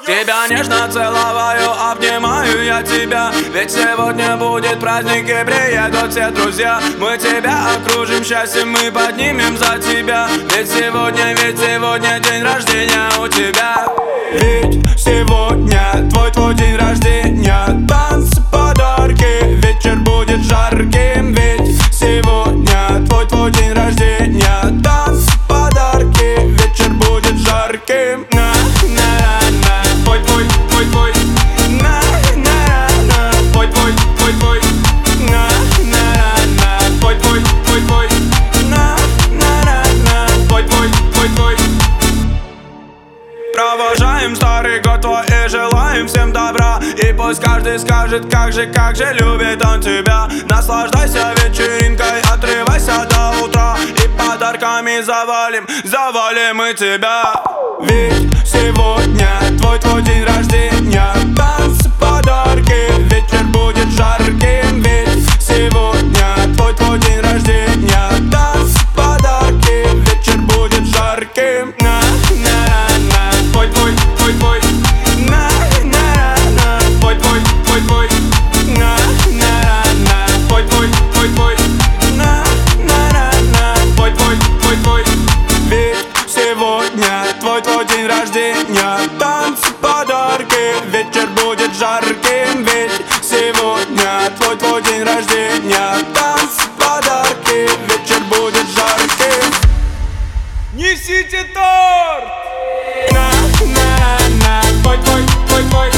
Тебя нежно целоваю, обнимаю я тебя. Ведь сегодня будет праздник и приедут все друзья. Мы тебя окружим счастьем, мы поднимем за тебя. Ведь сегодня день рождения у тебя. Ведь сегодня твой день рождения. Танцы, подарки, вечер будет жарким. Ведь сегодня твой день рождения. Танцы, подарки, вечер будет жарким. Провожаем старый год твой и желаем всем добра. И пусть каждый скажет, как же любит он тебя. Наслаждайся вечеринкой, отрывайся до утра. И подарками завалим мы тебя. Ведь сегодня твой день рождения. Танцы, подарки, вечер будет жарким. Ведь сегодня твой день рождения. Танцы, подарки, вечер будет жарким. Твой день рождения, танцы, подарки, вечер будет жарким. Ведь сегодня твой день рождения, танцы, подарки, вечер будет жарким. Несите торт! Твой